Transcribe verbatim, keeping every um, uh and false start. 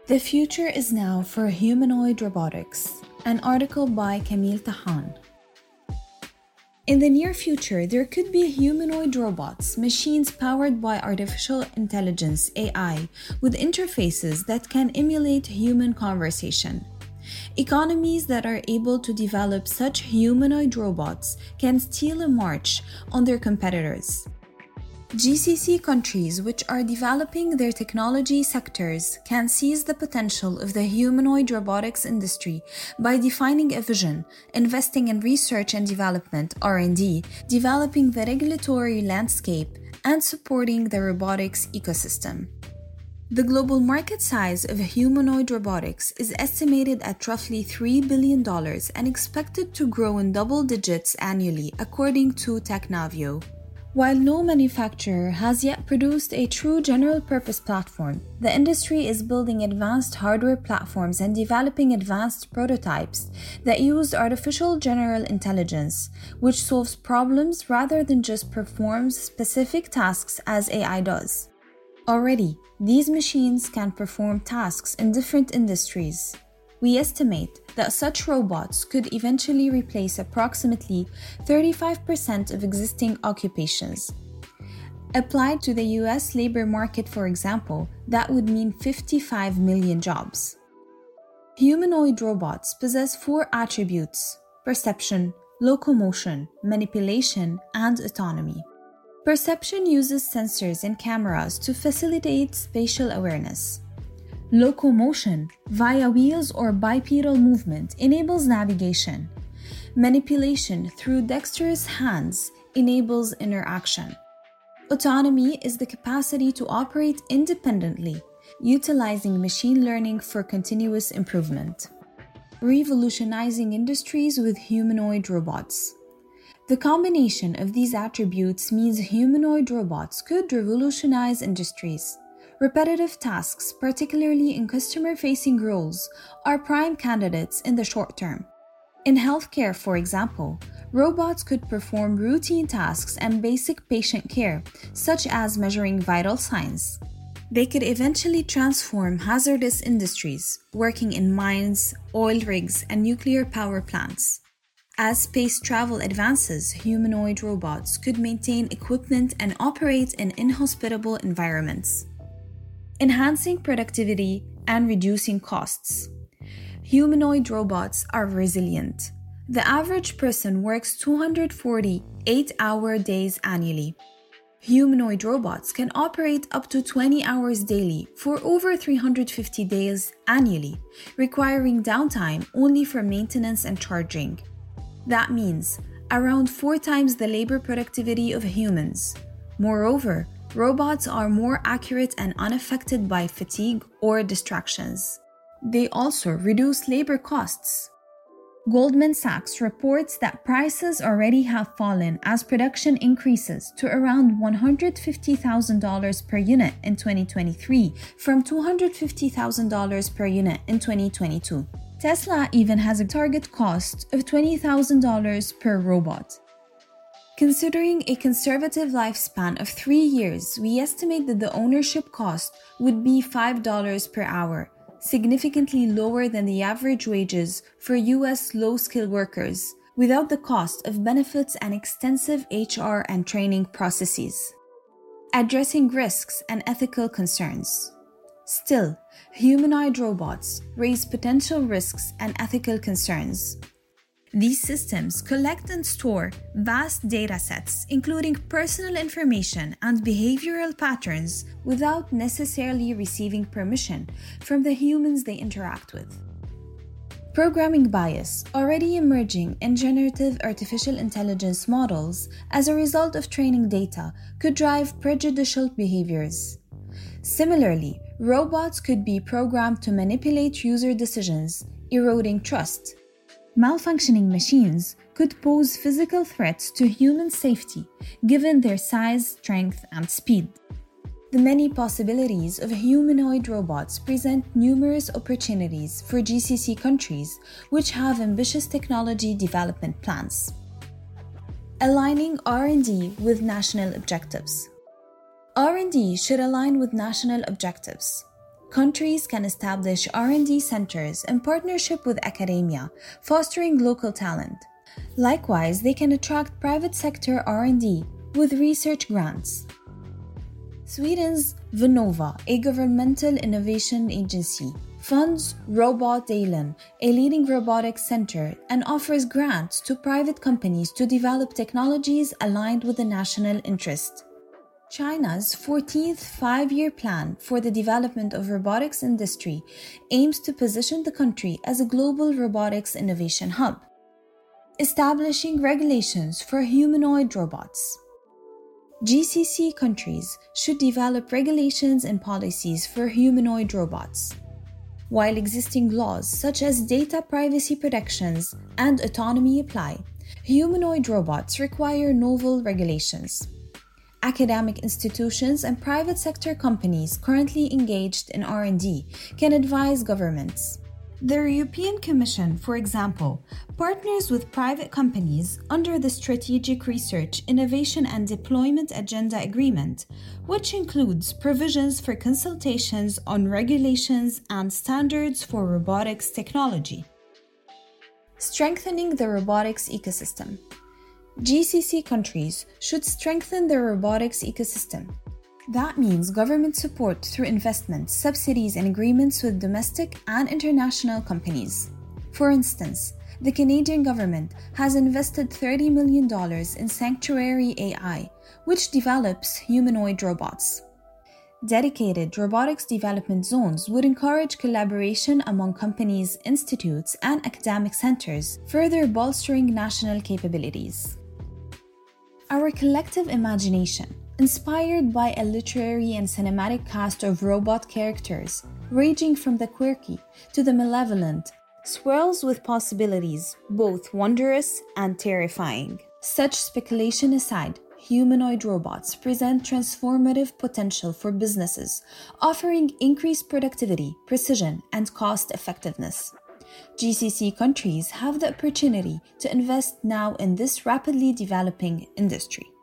The future is now for humanoid robotics. An article by Camille Tahan. In the near future, there could be humanoid robots, machines powered by artificial intelligence (A I), with interfaces that can emulate human conversation. Economies that are able to develop such humanoid robots can steal a march on their competitors. G C C countries which are developing their technology sectors can seize the potential of the humanoid robotics industry by defining a vision, investing in research and development (R and D), developing the regulatory landscape, and supporting the robotics ecosystem. The global market size of humanoid robotics is estimated at roughly three billion dollars and expected to grow in double digits annually, according to Technavio. While no manufacturer has yet produced a true general-purpose platform, the industry is building advanced hardware platforms and developing advanced prototypes that use artificial general intelligence, which solves problems rather than just performs specific tasks as A I does. Already, these machines can perform tasks in different industries. We estimate that such robots could eventually replace approximately thirty-five percent of existing occupations. Applied to the U S labor market, for example, that would mean fifty-five million jobs. Humanoid robots possess four attributes: perception, locomotion, manipulation, and autonomy. Perception uses sensors and cameras to facilitate spatial awareness. Locomotion, via wheels or bipedal movement, enables navigation. Manipulation through dexterous hands enables interaction. Autonomy is the capacity to operate independently, utilizing machine learning for continuous improvement. Revolutionizing industries with humanoid robots. The combination of these attributes means humanoid robots could revolutionize industries. Repetitive tasks, particularly in customer-facing roles, are prime candidates in the short term. In healthcare, for example, robots could perform routine tasks and basic patient care, such as measuring vital signs. They could eventually transform hazardous industries, working in mines, oil rigs, and nuclear power plants. As space travel advances, humanoid robots could maintain equipment and operate in inhospitable environments, enhancing productivity and reducing costs. Humanoid robots are resilient. The average person works two hundred forty eight-hour days annually. Humanoid robots can operate up to twenty hours daily for over three hundred fifty days annually, requiring downtime only for maintenance and charging. That means around four times the labor productivity of humans. Moreover, robots are more accurate and unaffected by fatigue or distractions. They also reduce labor costs. Goldman Sachs reports that prices already have fallen as production increases to around one hundred fifty thousand dollars per unit in twenty twenty-three from two hundred fifty thousand dollars per unit in twenty twenty-two. Tesla even has a target cost of twenty thousand dollars per robot. Considering a conservative lifespan of three years, we estimate that the ownership cost would be five dollars per hour, significantly lower than the average wages for U S low-skilled workers, without the cost of benefits and extensive H R and training processes. Addressing risks and ethical concerns. Still, humanoid robots raise potential risks and ethical concerns. These systems collect and store vast data sets, including personal information and behavioral patterns, without necessarily receiving permission from the humans they interact with. Programming bias, already emerging in generative artificial intelligence models as a result of training data, could drive prejudicial behaviors. Similarly, robots could be programmed to manipulate user decisions, eroding trust. Malfunctioning machines could pose physical threats to human safety, given their size, strength, and speed. The many possibilities of humanoid robots present numerous opportunities for G C C countries which have ambitious technology development plans. Aligning R and D with national objectives. R and D should align with national objectives. Countries can establish R and D centers in partnership with academia, fostering local talent. Likewise, they can attract private sector R and D with research grants. Sweden's Vinnova, a governmental innovation agency, funds Robotdelen, a leading robotics center, and offers grants to private companies to develop technologies aligned with the national interest. China's fourteenth five-year plan for the development of robotics industry aims to position the country as a global robotics innovation hub, establishing regulations for humanoid robots. G C C countries should develop regulations and policies for humanoid robots. While existing laws such as data privacy protections and autonomy apply, humanoid robots require novel regulations. Academic institutions and private sector companies currently engaged in R and D can advise governments. The European Commission, for example, partners with private companies under the Strategic Research, Innovation and Deployment Agenda Agreement, which includes provisions for consultations on regulations and standards for robotics technology. Strengthening the robotics ecosystem. G C C countries should strengthen their robotics ecosystem. That means government support through investments, subsidies, and agreements with domestic and international companies. For instance, the Canadian government has invested thirty million dollars in Sanctuary A I, which develops humanoid robots. Dedicated robotics development zones would encourage collaboration among companies, institutes, and academic centers, further bolstering national capabilities. Our collective imagination, inspired by a literary and cinematic cast of robot characters, ranging from the quirky to the malevolent, swirls with possibilities, both wondrous and terrifying. Such speculation aside, humanoid robots present transformative potential for businesses, offering increased productivity, precision, and cost effectiveness. G C C countries have the opportunity to invest now in this rapidly developing industry.